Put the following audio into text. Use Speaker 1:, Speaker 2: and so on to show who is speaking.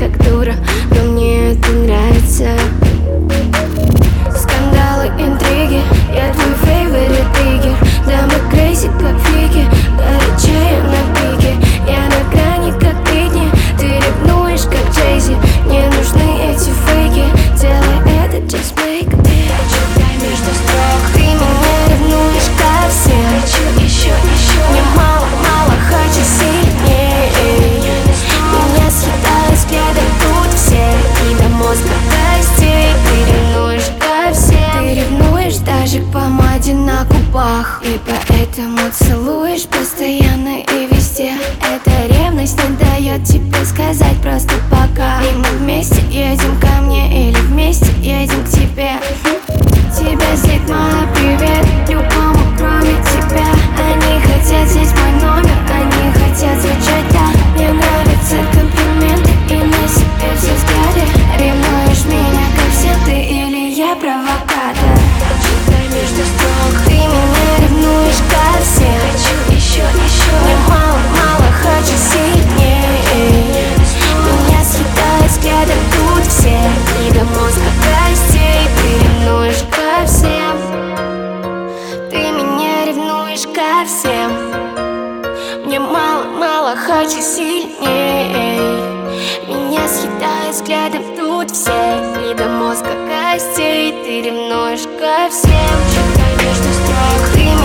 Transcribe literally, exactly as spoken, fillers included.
Speaker 1: как дура, но мне это нравится. Скандалы, интриги, я твой фейворит триггер. Да мы крейзи, как фрики, горячая на пике. Я на грани, как Бритни, ты ревнуешь, как Джейзи. Не нужны эти фейки, делай это, just make it. Читай между строк, ты меня ревнуешь ко всем. Хочу еще, еще, мне мало, мало, хочу сильнее. Меня съедают взглядом тут все, и до мозга костей. Ты ревнуешь ко всем, ты ревнуешь даже к помаде на губах, и поэтому целуешь постоянно и везде. Эта ревность не дает тебе сказать просто пока. И мы вместе едем ко мне, или вместе едем к тебе. Тебя злит мой привет любому, кроме тебя. Они хотят взять мой номер, они хотят звучать так. Мне нравятся комплименты и на себе все взгляды. Ревнуешь меня ко всем ты, или я провокатор? Читай между строк, ты меня ревнуешь ко всем. Хочу еще, еще, мне мало, мало, хочу сильнее. Меня съедают взглядом тут все, и до мозга костей. Ты ревнуешь ко всем, ты меня ревнуешь ко всем. Мне мало, мало, хочу сильней. Меня съедают взглядом тут все, и до мозга костей. Ты ревнуешь ко всем. Читай между строк, ты